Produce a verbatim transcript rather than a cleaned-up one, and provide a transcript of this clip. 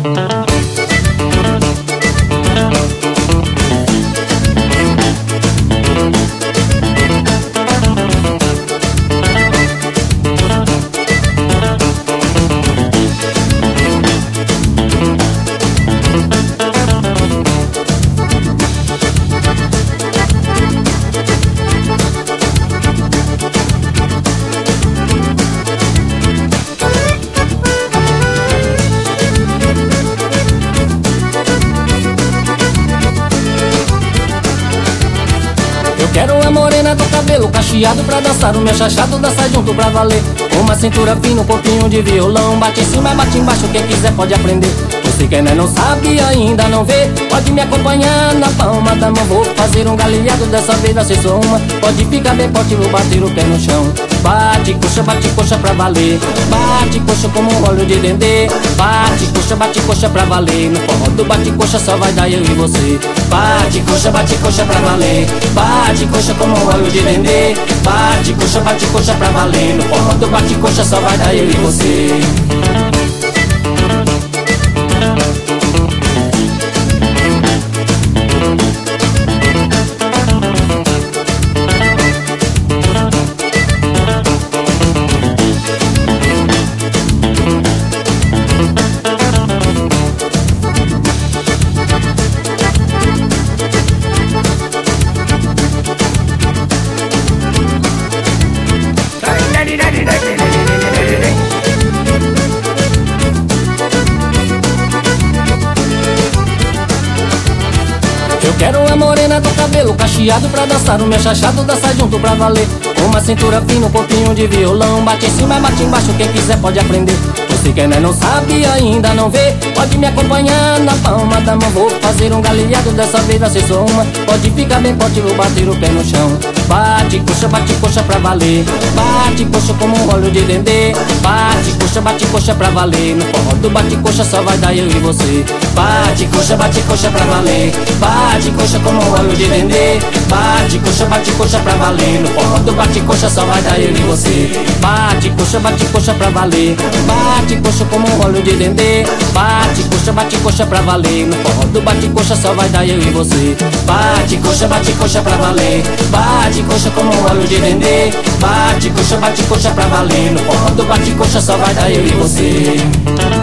Quero a morena do cabelo cacheado pra dançar o meu chachado, dançar junto pra valer. Uma cintura fina, um corpinho de violão, bate em cima, bate embaixo, quem quiser pode aprender. Você que ainda não sabe, ainda não vê, pode me acompanhar na palma da mão. Vou fazer um galeado, dessa vez vai ser só uma. Pode ficar bem forte, vou bater o pé no chão. Bate coxa, bate coxa pra valer. Bate coxa como um óleo de dendê. Bate coxa, bate coxa pra valer. No forró do bate coxa só vai dar eu e você. Bate coxa, bate coxa pra valer. Bate coxa como um óleo de dendê. Bate coxa, bate coxa pra valer. No forró do bate coxa só vai dar eu e você. Eu quero a morena do cabelo cacheado pra dançar o meu chachado, dançar junto pra valer. Uma cintura fina, um corpinho de violão, bate em cima, bate embaixo, quem quiser pode aprender. Você que ainda não sabe, ainda não vê, pode me acompanhar na palma da mão. Vou fazer um galeado, dessa vez vai ser só uma. Pode ficar bem forte, vou bater o pé no chão. Bate coxa, bate coxa pra valer. Bate coxa como um óleo de dendê. Bate coxa, bate coxa pra valer. No forró do bate coxa só vai dar eu e você. Bate coxa, bate coxa pra valer. Bate coxa como um óleo de dendê. Bate coxa, bate coxa pra valer. No forró do bate coxa só vai dar eu e você. Bate coxa, bate coxa pra valer. Bate coxa como um óleo de dendê. Bate coxa, bate coxa pra valer. No forró do bate coxa só vai dar eu e você. Bate coxa, bate coxa pra valer. Bate coxa como um óleo de dendê. Bate coxa, bate coxa pra valer. No forró do bate coxa só vai dar eu e você.